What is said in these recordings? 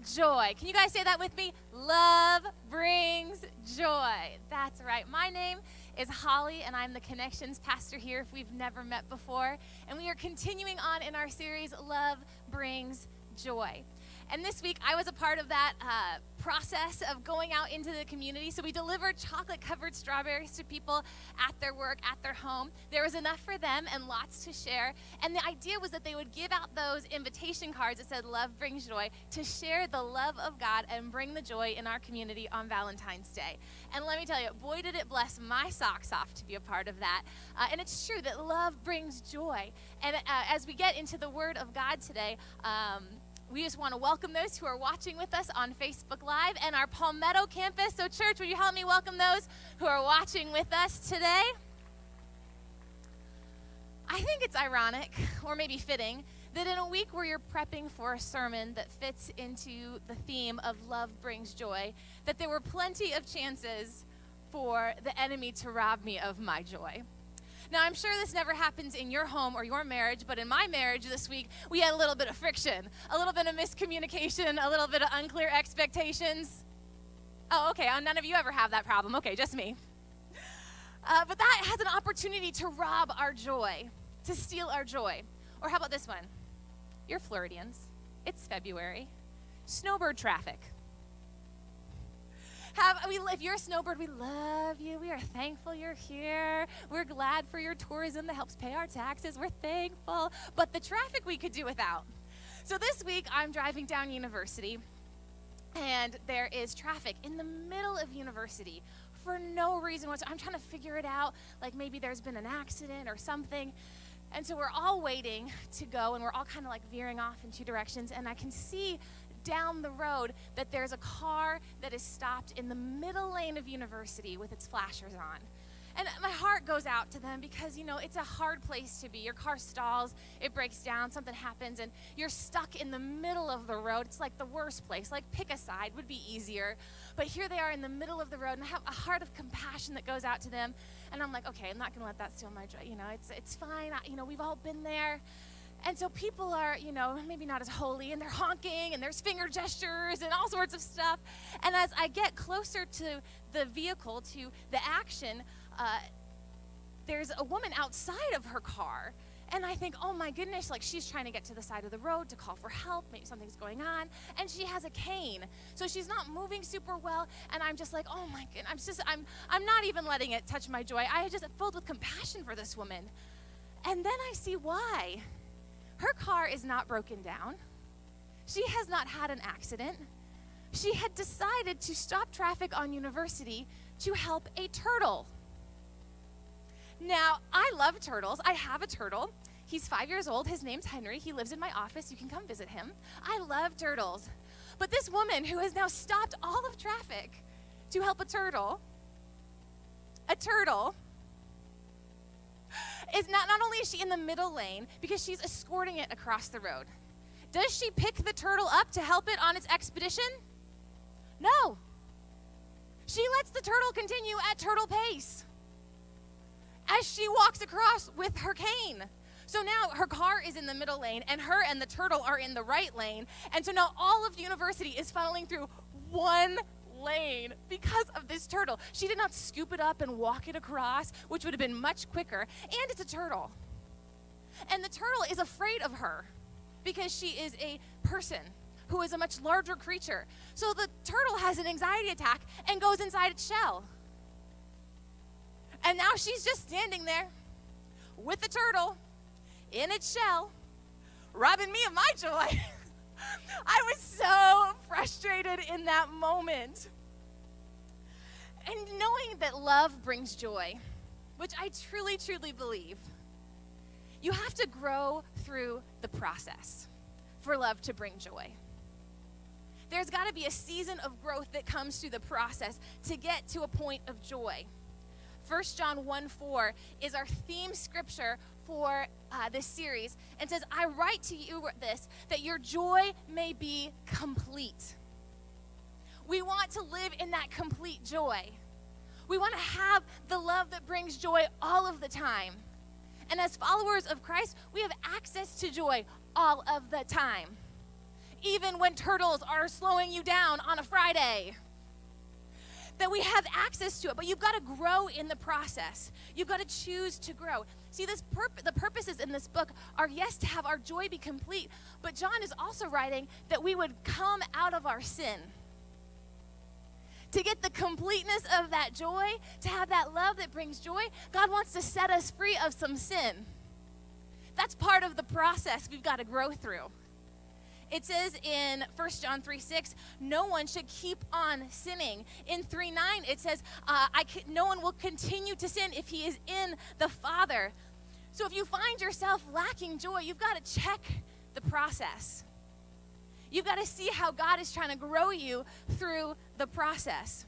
joy. Can you guys say that with me? Love brings joy. That's right. My name is Holly, and I'm the Connections pastor here if we've never met before. And we are continuing on in our series, Love Brings Joy. And this week, I was a part of that process of going out into the community. So we delivered chocolate-covered strawberries to people at their work, at their home. There was enough for them and lots to share. And the idea was that they would give out those invitation cards that said, Love Brings Joy, to share the love of God and bring the joy in our community on Valentine's Day. And let me tell you, boy, did it bless my socks off to be a part of that. And it's true that love brings joy. And as we get into the Word of God today, we just want to welcome those who are watching with us on Facebook Live and our Palmetto campus. So church, will you help me welcome those who are watching with us today? I think it's ironic, or maybe fitting, that in a week where you're prepping for a sermon that fits into the theme of love brings joy, that there were plenty of chances for the enemy to rob me of my joy. Now, I'm sure this never happens in your home or your marriage, but in my marriage this week, we had a little bit of friction, a little bit of miscommunication, a little bit of unclear expectations. Oh, okay, none of you ever have that problem. Okay, just me. But that has an opportunity to rob our joy, to steal our joy. Or how about this one? You're Floridians. It's February. Snowbird traffic. If you're a snowbird, we love you. We are thankful you're here. We're glad for your tourism that helps pay our taxes. We're thankful. But the traffic we could do without. So this week, I'm driving down University, and there is traffic in the middle of University for no reason whatsoever. I'm trying to figure it out, like maybe there's been an accident or something. And so we're all waiting to go, and we're all kind of like veering off in two directions, and I can see down the road that there's a car that is stopped in the middle lane of University with its flashers on. And my heart goes out to them because, you know, it's a hard place to be. Your car stalls, it breaks down, something happens, and you're stuck in the middle of the road. It's like the worst place. Like, pick a side would be easier. But here they are in the middle of the road, and I have a heart of compassion that goes out to them. And I'm like, okay, I'm not going to let that steal my joy. You know, it's fine. We've all been there. And so people are, maybe not as holy, and they're honking, and there's finger gestures and all sorts of stuff. And as I get closer to the vehicle, to the action, there's a woman outside of her car. And I think, oh my goodness, like she's trying to get to the side of the road to call for help. Maybe something's going on. And she has a cane. So she's not moving super well. And I'm just like, oh my goodness, I'm not even letting it touch my joy. I just filled with compassion for this woman. And then I see why. Her car is not broken down. She has not had an accident. She had decided to stop traffic on University to help a turtle. Now, I love turtles. I have a turtle. He's 5 years old. His name's Henry. He lives in my office. You can come visit him. I love turtles. But this woman who has now stopped all of traffic to help a turtle is not only is she in the middle lane because she's escorting it across the road. Does she pick the turtle up to help it on its expedition? No. She lets the turtle continue at turtle pace as she walks across with her cane. So now her car is in the middle lane, and her and the turtle are in the right lane. And so now all of University is funneling through one lane because of this turtle. She did not scoop it up and walk it across, which would have been much quicker. And it's a turtle. And the turtle is afraid of her because she is a person who is a much larger creature. So the turtle has an anxiety attack and goes inside its shell. And now she's just standing there with the turtle in its shell, robbing me of my joy. I was so frustrated in that moment. And knowing that love brings joy, which I truly, truly believe, you have to grow through the process for love to bring joy. There's got to be a season of growth that comes through the process to get to a point of joy. 1 John 1:4 is our theme scripture for this series, and says, I write to you this, that your joy may be complete. We want to live in that complete joy. We want to have the love that brings joy all of the time. And as followers of Christ, we have access to joy all of the time. even when turtles are slowing you down on a Friday. That we have access to it, but you've got to grow in the process. You've got to choose to grow. See, the purposes in this book are, yes, to have our joy be complete, but John is also writing that we would come out of our sin. To get the completeness of that joy, to have that love that brings joy, God wants to set us free of some sin. That's part of the process we've got to grow through. It says in 1 John 3:6, no one should keep on sinning. In 3:9, it says, no one will continue to sin if he is in the Father. So if you find yourself lacking joy, you've got to check the process. You've got to see how God is trying to grow you through the process.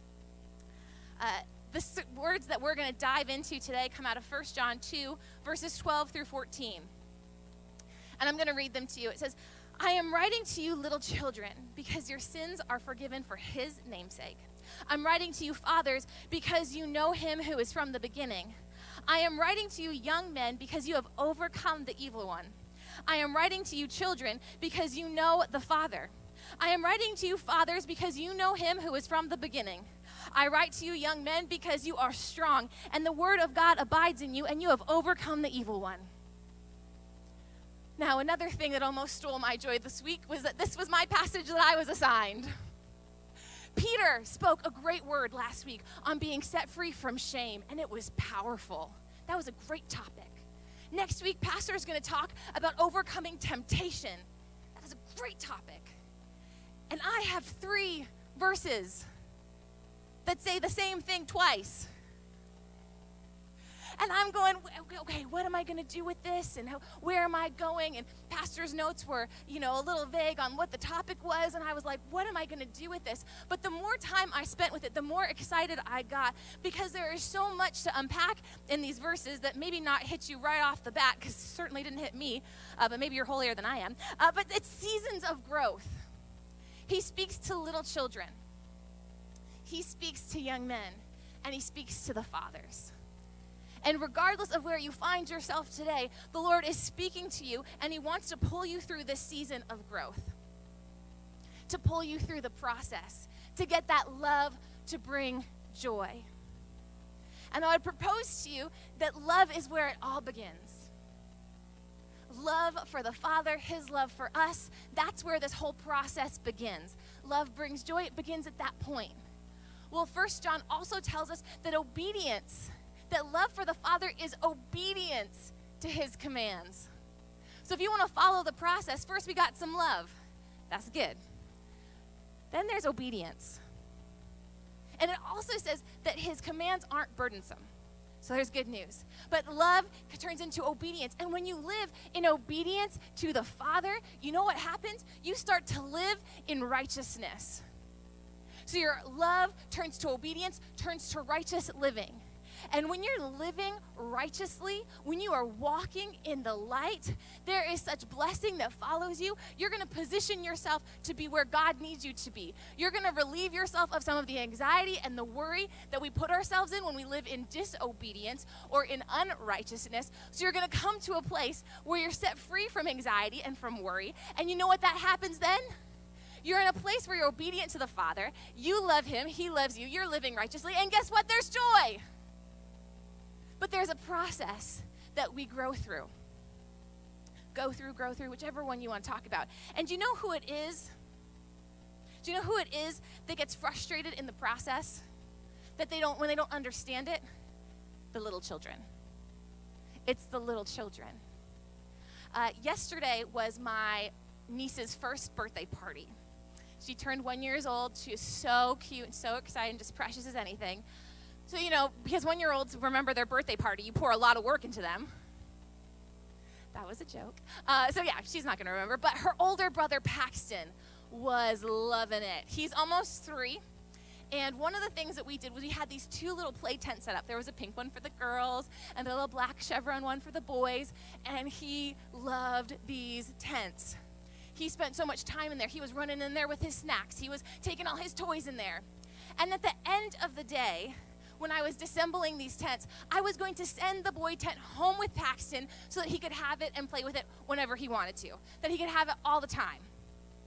The words that we're going to dive into today come out of 1 John 2, verses 12 through 14. And I'm going to read them to you. It says, I am writing to you, little children, because your sins are forgiven for his namesake. I'm writing to you, fathers, because you know him who is from the beginning. I am writing to you, young men, because you have overcome the evil one. I am writing to you, children, because you know the Father. I am writing to you, fathers, because you know him who is from the beginning. I write to you, young men, because you are strong, and the word of God abides in you, and you have overcome the evil one. Now, another thing that almost stole my joy this week was that this was my passage that I was assigned. Peter spoke a great word last week on being set free from shame, and it was powerful. That was a great topic. Next week, Pastor is going to talk about overcoming temptation. That is a great topic. And I have 3 verses that say the same thing twice. And I'm going, okay, what am I going to do with this? And where am I going? And Pastor's notes were, a little vague on what the topic was. And I was like, what am I going to do with this? But the more time I spent with it, the more excited I got, because there is so much to unpack in these verses that maybe not hit you right off the bat, because it certainly didn't hit me, but maybe you're holier than I am. But it's seasons of growth. He speaks to little children. He speaks to young men. And he speaks to the fathers. And regardless of where you find yourself today, the Lord is speaking to you, and he wants to pull you through this season of growth, to pull you through the process, to get that love to bring joy. And I would propose to you that love is where it all begins. Love for the Father, his love for us, that's where this whole process begins. Love brings joy, it begins at that point. Well, 1 John also tells us that that love for the Father is obedience to his commands. So if you want to follow the process, first we got some love. That's good. Then there's obedience. And it also says that his commands aren't burdensome. So there's good news. But love turns into obedience. And when you live in obedience to the Father, you know what happens? You start to live in righteousness. So your love turns to obedience, turns to righteous living. And when you're living righteously, when you are walking in the light, there is such blessing that follows you. You're going to position yourself to be where God needs you to be. You're going to relieve yourself of some of the anxiety and the worry that we put ourselves in when we live in disobedience or in unrighteousness. So you're going to come to a place where you're set free from anxiety and from worry. And you know what that happens then? You're in a place where you're obedient to the Father. You love him. He loves you. You're living righteously. And guess what? There's joy. But there's a process that we grow through. Grow through, whichever one you want to talk about. And do you know who it is? Do you know who it is that gets frustrated in the process? When they don't understand it? The little children. It's the little children. Yesterday was my niece's first birthday party. She turned 1 year old. She is so cute and so excited and just precious as anything. So, because 1-year-olds remember their birthday party, you pour a lot of work into them. That was a joke. So, yeah, she's not going to remember. But her older brother, Paxton, was loving it. He's almost 3. And one of the things that we did was we had these 2 little play tents set up. There was a pink one for the girls and the little black chevron one for the boys. And he loved these tents. He spent so much time in there. He was running in there with his snacks. He was taking all his toys in there. And at the end of the day, when I was disassembling these tents, I was going to send the boy tent home with Paxton so that he could have it and play with it whenever he wanted to, that he could have it all the time.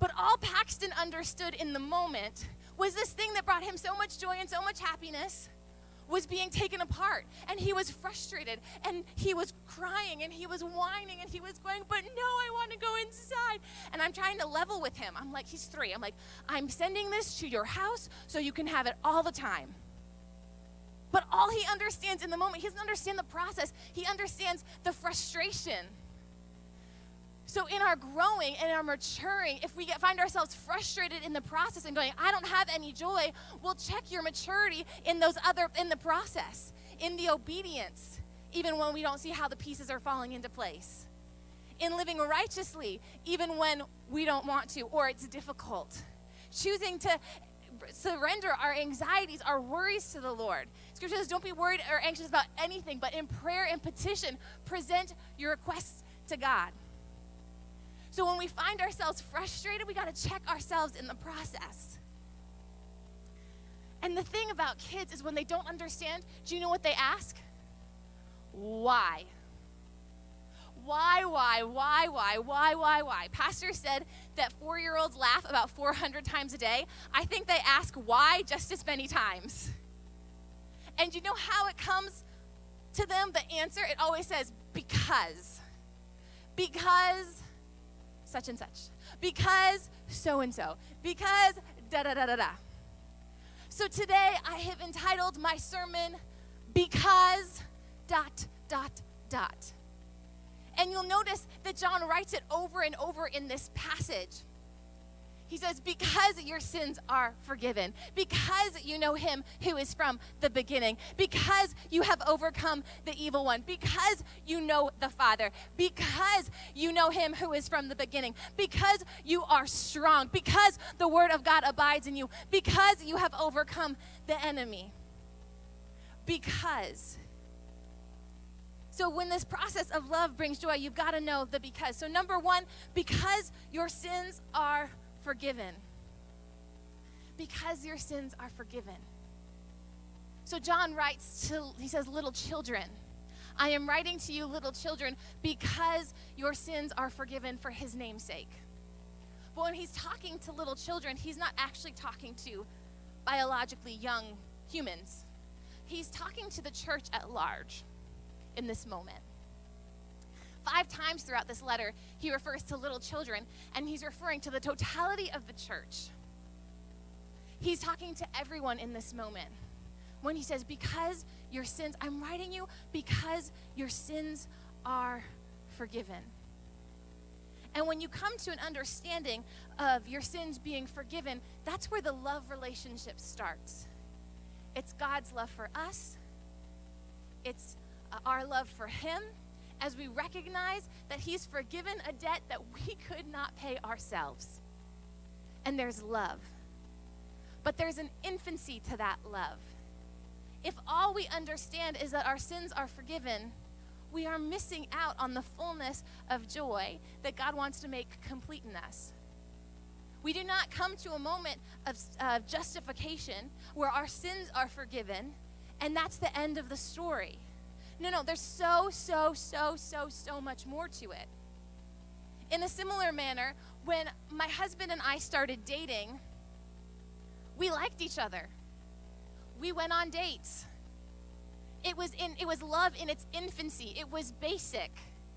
But all Paxton understood in the moment was this thing that brought him so much joy and so much happiness was being taken apart. And he was frustrated, and he was crying, and he was whining, and he was going, but no, I want to go inside. And I'm trying to level with him. I'm like, he's 3. I'm like, I'm sending this to your house so you can have it all the time. But all he understands in the moment, he doesn't understand the process. He understands the frustration. So in our growing and our maturing, if we find ourselves frustrated in the process and going, I don't have any joy, we'll check your maturity in the process, in the obedience, even when we don't see how the pieces are falling into place. In living righteously, even when we don't want to or it's difficult. Choosing to surrender our anxieties, our worries to the Lord. Scripture says, don't be worried or anxious about anything, but in prayer and petition, present your requests to God. So when we find ourselves frustrated, we got to check ourselves in the process. And the thing about kids is when they don't understand, do you know what they ask? Why? Why? Pastor said that 4-year-olds laugh about 400 times a day. I think they ask why just as many times. And you know how it comes to them, the answer? It always says, because. Because such and such. Because so-and-so. Because da-da-da-da-da. So today I have entitled my sermon, Because ... And you'll notice that John writes it over and over in this passage. He says, because your sins are forgiven, because you know him who is from the beginning, because you have overcome the evil one, because you know the Father, because you know him who is from the beginning, because you are strong, because the word of God abides in you, because you have overcome the enemy. Because. So when this process of love brings joy, you've got to know the because. So number 1, because your sins are forgiven. Because your sins are forgiven. So John writes he says, little children, I am writing to you, little children, because your sins are forgiven for his name's sake. But when he's talking to little children, he's not actually talking to biologically young humans. He's talking to the church at large in this moment. 5 times throughout this letter, he refers to little children, and he's referring to the totality of the church. He's talking to everyone in this moment. When he says, because your sins, I'm writing you because your sins are forgiven. And when you come to an understanding of your sins being forgiven, that's where the love relationship starts. It's God's love for us. It's our love for him, as we recognize that he's forgiven a debt that we could not pay ourselves. And there's love. But there's an infancy to that love. If all we understand is that our sins are forgiven, we are missing out on the fullness of joy that God wants to make complete in us. We do not come to a moment of justification where our sins are forgiven, and that's the end of the story. No, there's so much more to it. In a similar manner, when my husband and I started dating, we liked each other. We went on dates. It was love in its infancy. It was basic.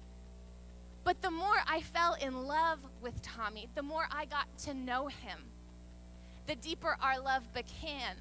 But the more I fell in love with Tommy, the more I got to know him, the deeper our love became.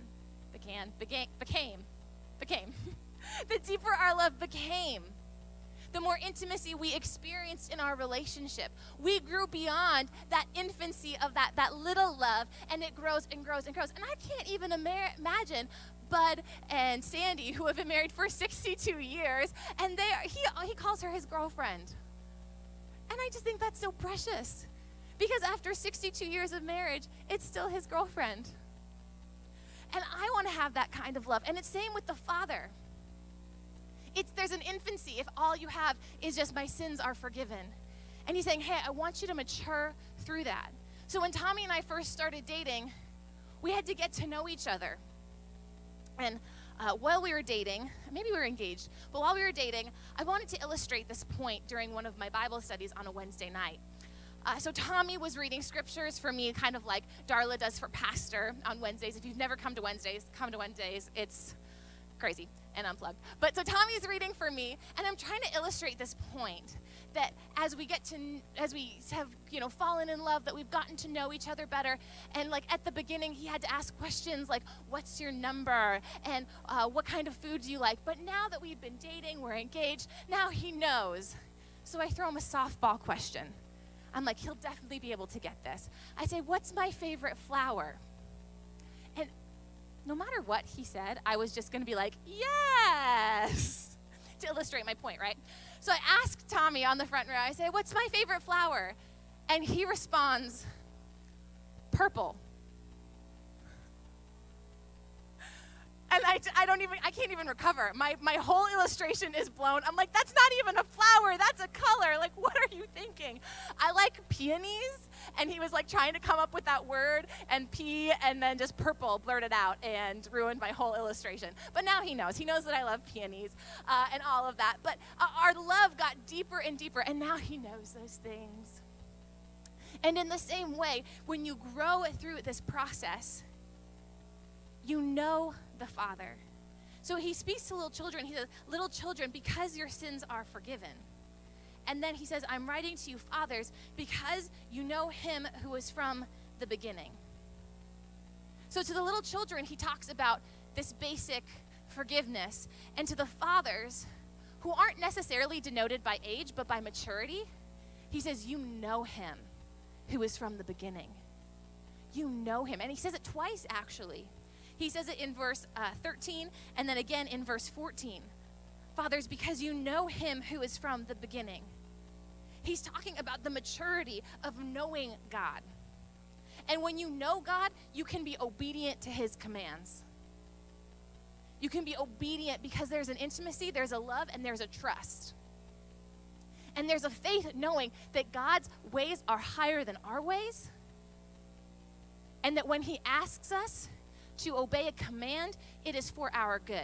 The deeper our love became, the more intimacy we experienced in our relationship. We grew beyond that infancy of that little love, and it grows and grows and grows. And I can't even imagine Bud and Sandy, who have been married for 62 years, and he calls her his girlfriend. And I just think that's so precious, because after 62 years of marriage, it's still his girlfriend. And I want to have that kind of love. And it's same with the Father. There's an infancy if all you have is just my sins are forgiven. And he's saying, hey, I want you to mature through that. So when Tommy and I first started dating, we had to get to know each other. And while we were dating, maybe we were engaged, but while we were dating, I wanted to illustrate this point during one of my Bible studies on a Wednesday night. So Tommy was reading scriptures for me, kind of like Darla does for Pastor on Wednesdays. If you've never come to Wednesdays, come to Wednesdays. It's crazy and unplugged. But so Tommy's reading for me, and I'm trying to illustrate this point that as we have, fallen in love, that we've gotten to know each other better. And like at the beginning, he had to ask questions like, what's your number? And what kind of food do you like? But now that we've been dating, we're engaged, now he knows. So I throw him a softball question. I'm like, he'll definitely be able to get this. I say, what's my favorite flower? And no matter what he said, I was just going to be like, yes, to illustrate my point, right? So I asked Tommy on the front row, I say, what's my favorite flower? And he responds, purple. And I can't even recover. My whole illustration is blown. I'm like, that's not even a flower, that's a color. Like, what are you thinking? I like peonies, and he was like trying to come up with that word, and pea, and then just purple blurted out and ruined my whole illustration. But now he knows. He knows that I love peonies and all of that. But our love got deeper and deeper, and now he knows those things. And in the same way, when you grow through this process, you know the Father. So he speaks to little children. He says, little children, because your sins are forgiven. And then he says, I'm writing to you, fathers, because you know him who is from the beginning. So to the little children, he talks about this basic forgiveness. And to the fathers, who aren't necessarily denoted by age, but by maturity, he says, you know him who is from the beginning. You know him. And he says it twice, actually. He says it in verse 13, and then again in verse 14. Fathers, because you know him who is from the beginning. He's talking about the maturity of knowing God. And when you know God, you can be obedient to his commands. You can be obedient because there's an intimacy, there's a love, and there's a trust. And there's a faith knowing that God's ways are higher than our ways. And that when he asks us to obey a command, it is for our good.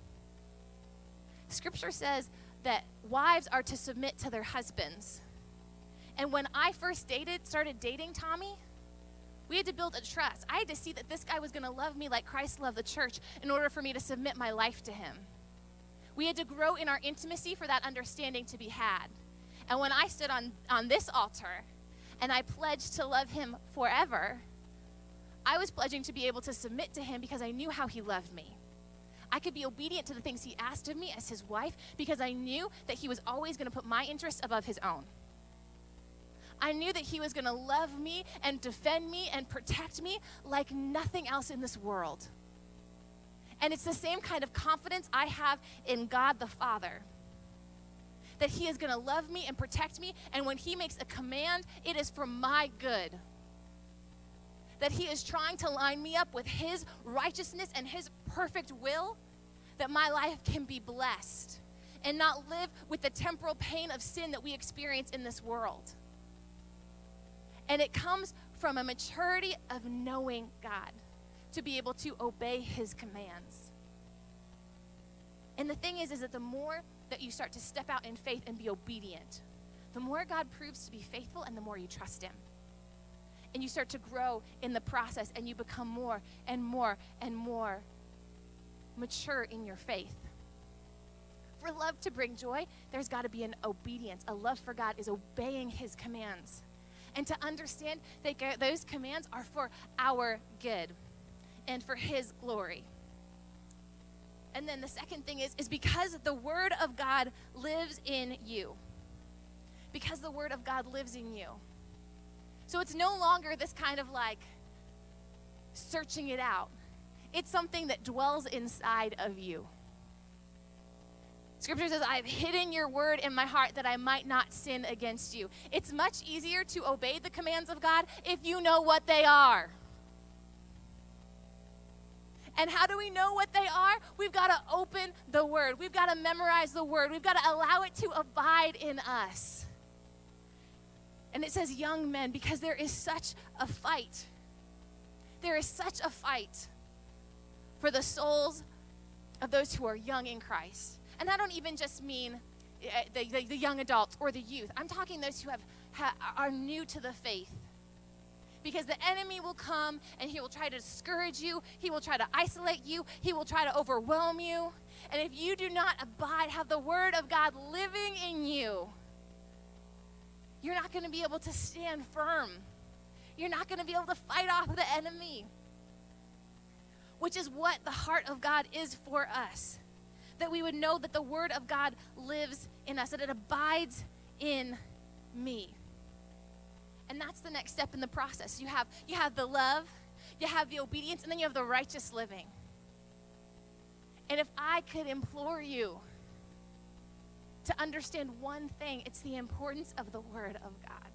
Scripture says that wives are to submit to their husbands. And when I first started dating Tommy, we had to build a trust. I had to see that this guy was going to love me like Christ loved the church in order for me to submit my life to him. We had to grow in our intimacy for that understanding to be had. And when I stood on this altar and I pledged to love him forever, I was pledging to be able to submit to him because I knew how he loved me. I could be obedient to the things he asked of me as his wife because I knew that he was always going to put my interests above his own. I knew that he was going to love me and defend me and protect me like nothing else in this world. And it's the same kind of confidence I have in God the Father, that he is going to love me and protect me, and when he makes a command, it is for my good. That he is trying to line me up with his righteousness and his perfect will, that my life can be blessed and not live with the temporal pain of sin that we experience in this world. And it comes from a maturity of knowing God to be able to obey his commands. And the thing is that the more that you start to step out in faith and be obedient, the more God proves to be faithful and the more you trust him. And you start to grow in the process and you become more and more and more mature in your faith. For love to bring joy, there's got to be an obedience. A love for God is obeying his commands. And to understand that those commands are for our good and for his glory. And then the second thing is because the word of God lives in you. Because the word of God lives in you. So it's no longer this kind of like searching it out. It's something that dwells inside of you. Scripture says, I've hidden your word in my heart that I might not sin against you. It's much easier to obey the commands of God if you know what they are. And how do we know what they are? We've got to open the word. We've got to memorize the word. We've got to allow it to abide in us. And it says young men because there is such a fight. There is such a fight for the souls of those who are young in Christ. And I don't even just mean the young adults or the youth. I'm talking those who have are new to the faith. Because the enemy will come and he will try to discourage you. He will try to isolate you. He will try to overwhelm you. And if you do not abide, have the word of God living in you, you're not going to be able to stand firm. You're not going to be able to fight off the enemy, which is what the heart of God is for us. That we would know that the word of God lives in us, that it abides in me. And that's the next step in the process. You have the love, you have the obedience, and then you have the righteous living. And if I could implore you to understand one thing, it's the importance of the word of God.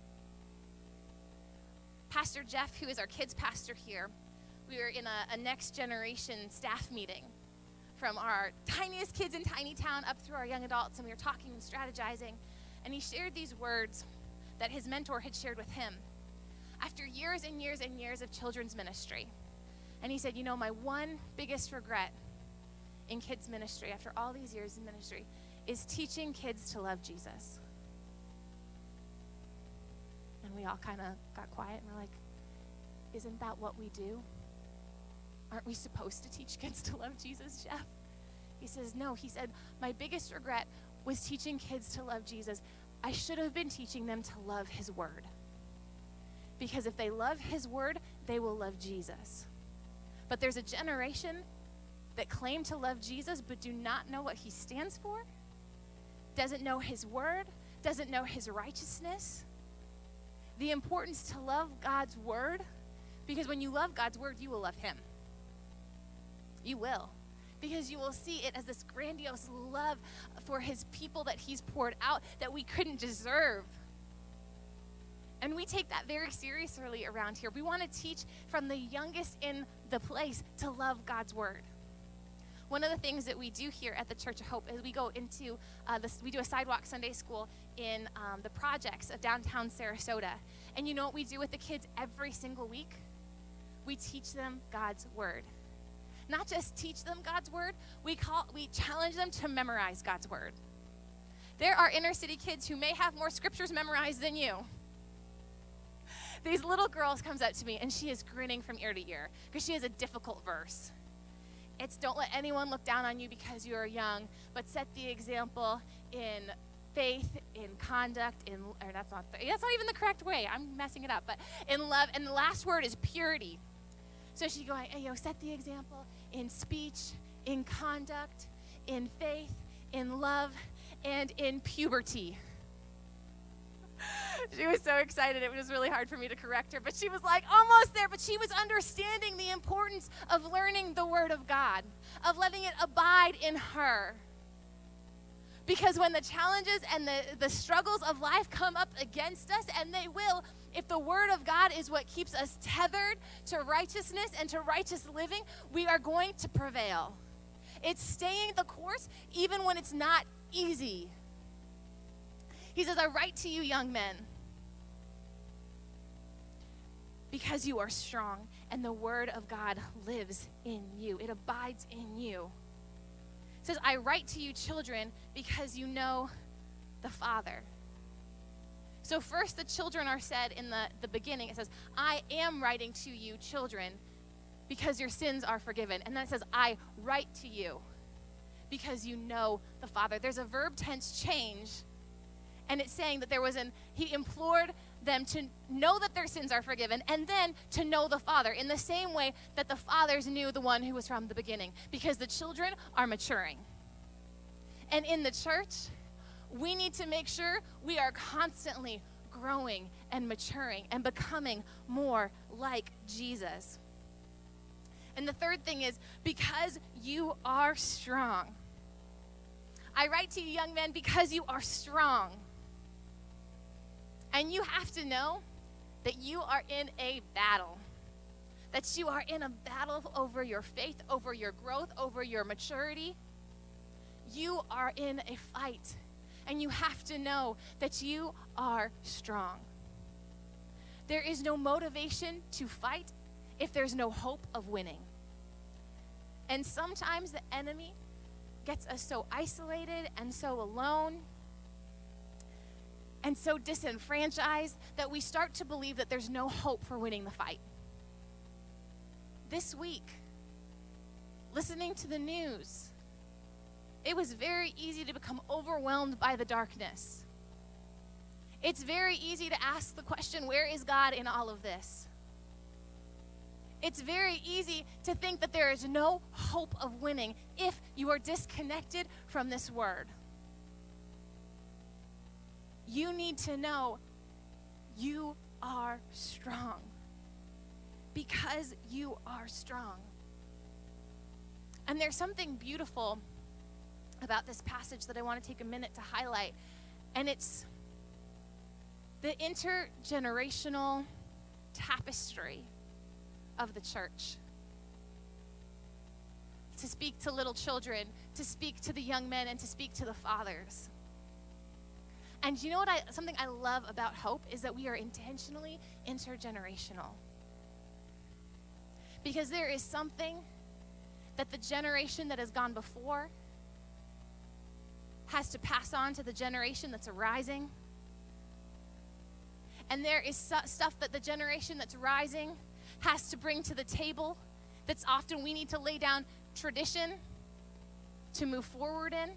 Pastor Jeff, who is our kids pastor here, we were in a next generation staff meeting from our tiniest kids in Tiny Town up through our young adults, and we were talking and strategizing, and he shared these words that his mentor had shared with him after years and years and years of children's ministry. And he said, you know, my one biggest regret in kids ministry after all these years in ministry is teaching kids to love Jesus. And we all kind of got quiet and we're like, isn't that what we do? Aren't we supposed to teach kids to love Jesus, Jeff? He says, no. He said, my biggest regret was teaching kids to love Jesus. I should have been teaching them to love his word. Because if they love his word, they will love Jesus. But there's a generation that claim to love Jesus but do not know what he stands for, doesn't know his word, doesn't know his righteousness. The importance to love God's word, because when you love God's word, you will love him. You will. Because you will see it as this grandiose love for his people that he's poured out that we couldn't deserve. And we take that very seriously around here. We want to teach from the youngest in the place to love God's word. One of the things that we do here at the Church of Hope is we go into, we do a sidewalk Sunday school in the projects of downtown Sarasota. And you know what we do with the kids every single week? We teach them God's word. Not just teach them God's word, we challenge them to memorize God's word. There are inner city kids who may have more scriptures memorized than you. These little girls comes up to me and she is grinning from ear to ear because she has a difficult verse. It's don't let anyone look down on you because you are young, but set the example in faith, in conduct, that's not even the correct way. I'm messing it up, but in love. And the last word is purity. So she's going, hey, set the example in speech, in conduct, in faith, in love, and in puberty. She was so excited. It was really hard for me to correct her, but she was like almost there, but she was understanding the importance of learning the word of God, of letting it abide in her. Because when the challenges and the struggles of life come up against us, and they will, if the word of God is what keeps us tethered to righteousness and to righteous living, we are going to prevail. It's staying the course even when it's not easy. He says, I write to you, young men, because you are strong and the word of God lives in you. It abides in you. It says, I write to you, children, because you know the Father. So first the children are said in the beginning. It says, I am writing to you, children, because your sins are forgiven. And then it says, I write to you because you know the Father. There's a verb tense change. And it's saying that he implored them to know that their sins are forgiven and then to know the Father in the same way that the fathers knew the one who was from the beginning, because the children are maturing. And in the church, we need to make sure we are constantly growing and maturing and becoming more like Jesus. And the third thing is, because you are strong. I write to you, young men, because you are strong. And you have to know that you are in a battle. That you are in a battle over your faith, over your growth, over your maturity. You are in a fight. And you have to know that you are strong. There is no motivation to fight if there's no hope of winning. And sometimes the enemy gets us so isolated and so alone and so disenfranchised that we start to believe that there's no hope for winning the fight. This week, listening to the news, it was very easy to become overwhelmed by the darkness. It's very easy to ask the question, where is God in all of this? It's very easy to think that there is no hope of winning if you are disconnected from this word. You need to know you are strong because you are strong. And there's something beautiful about this passage that I want to take a minute to highlight, and it's the intergenerational tapestry of the church. To speak to little children, to speak to the young men, and to speak to the fathers. And you know what something I love about Hope is that we are intentionally intergenerational. Because there is something that the generation that has gone before has to pass on to the generation that's arising. And there is stuff that the generation that's rising has to bring to the table that's often we need to lay down tradition to move forward in.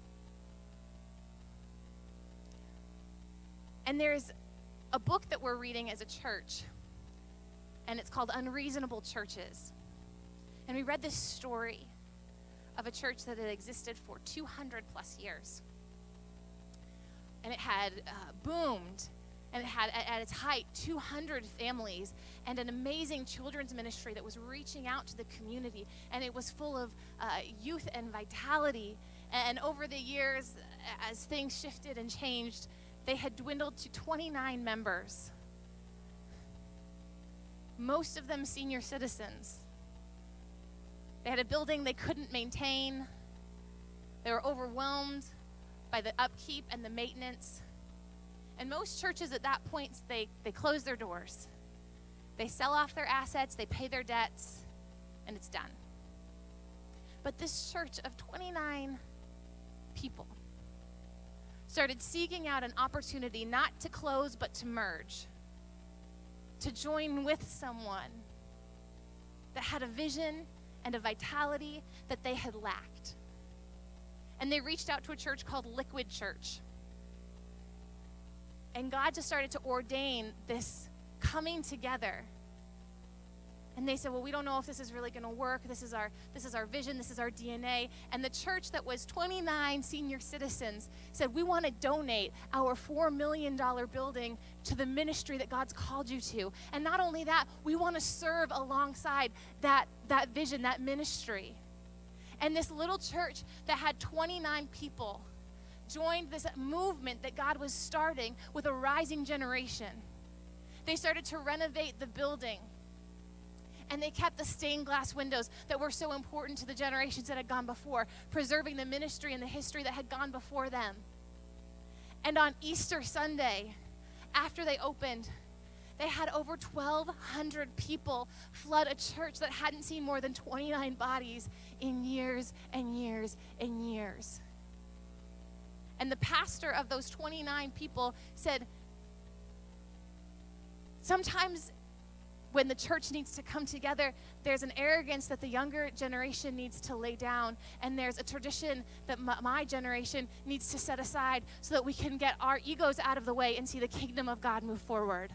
And there's a book that we're reading as a church, and it's called Unreasonable Churches. And we read this story of a church that had existed for 200 plus years. And it had boomed, and it had at its height 200 families and an amazing children's ministry that was reaching out to the community. And it was full of youth and vitality. And over the years, as things shifted and changed, they had dwindled to 29 members, most of them senior citizens. They had a building they couldn't maintain. They were overwhelmed by the upkeep and the maintenance. And most churches at that point, they close their doors. They sell off their assets, they pay their debts, and it's done. But this church of 29 people started seeking out an opportunity not to close but to merge, to join with someone that had a vision and a vitality that they had lacked. And they reached out to a church called Liquid Church. And God just started to ordain this coming together. And they said, well, we don't know if this is really going to work. This is our vision. This is our DNA. And the church that was 29 senior citizens said, we want to donate our $4 million building to the ministry that God's called you to. And not only that, we want to serve alongside that vision, that ministry. And this little church that had 29 people joined this movement that God was starting with a rising generation. They started to renovate the building. And they kept the stained glass windows that were so important to the generations that had gone before, preserving the ministry and the history that had gone before them. And on Easter Sunday, after they opened, they had over 1,200 people flood a church that hadn't seen more than 29 bodies in years and years and years. And the pastor of those 29 people said, sometimes when the church needs to come together, there's an arrogance that the younger generation needs to lay down, and there's a tradition that my generation needs to set aside so that we can get our egos out of the way and see the kingdom of God move forward.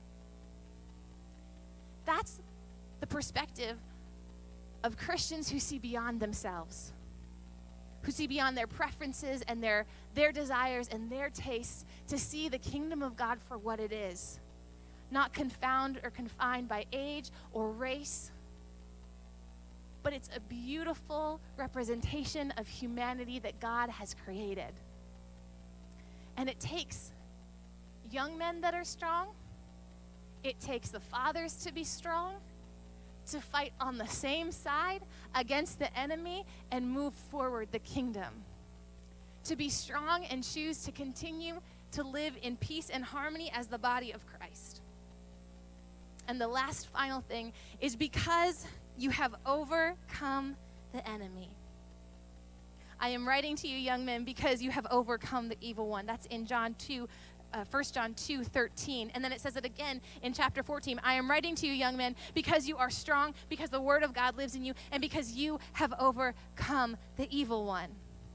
That's the perspective of Christians who see beyond themselves, who see beyond their preferences and their desires and their tastes to see the kingdom of God for what it is. Not confound or confined by age or race, but it's a beautiful representation of humanity that God has created. And it takes young men that are strong, it takes the fathers to be strong, to fight on the same side against the enemy and move forward the kingdom. To be strong and choose to continue to live in peace and harmony as the body of Christ. And the last final thing is because you have overcome the enemy. I am writing to you, young men, because you have overcome the evil one. That's in John 2, 1 John 2:13, and then it says it again in chapter 14. I am writing to you, young men, because you are strong, because the word of God lives in you, and because you have overcome the evil one.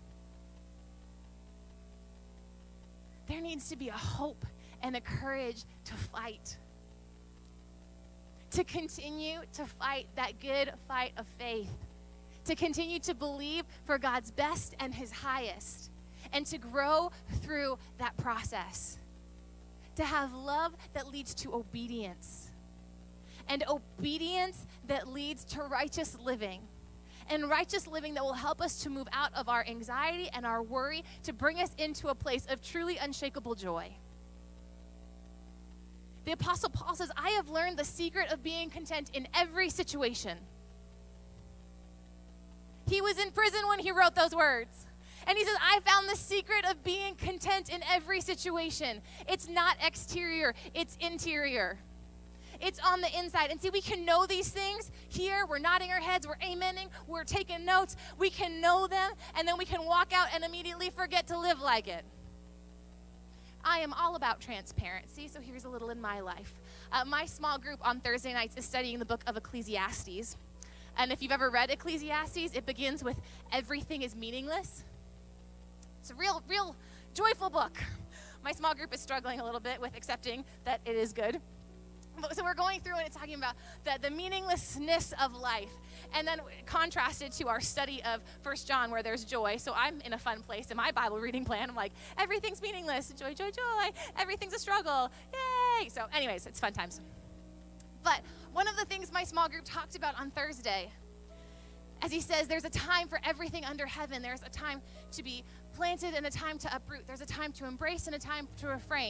There needs to be a hope and a courage to fight. To continue to fight that good fight of faith. To continue to believe for God's best and his highest. And to grow through that process. To have love that leads to obedience. And obedience that leads to righteous living. And righteous living that will help us to move out of our anxiety and our worry to bring us into a place of truly unshakable joy. The Apostle Paul says, I have learned the secret of being content in every situation. He was in prison when he wrote those words. And he says, I found the secret of being content in every situation. It's not exterior, it's interior. It's on the inside. And see, we can know these things here. We're nodding our heads. We're amening. We're taking notes. We can know them. And then we can walk out and immediately forget to live like it. I am all about transparency. So here's a little in my life. My small group on Thursday nights is studying the book of Ecclesiastes. And if you've ever read Ecclesiastes, it begins with everything is meaningless. It's a real joyful book. My small group is struggling a little bit with accepting that it is good. So we're going through and it's talking about the meaninglessness of life. And then contrasted to our study of 1 John where there's joy. So I'm in a fun place in my Bible reading plan. I'm like, everything's meaningless. Joy, joy, joy. Everything's a struggle. Yay. So anyways, it's fun times. But one of the things my small group talked about on Thursday, as he says, there's a time for everything under heaven. There's a time to be planted and a time to uproot. There's a time to embrace and a time to refrain.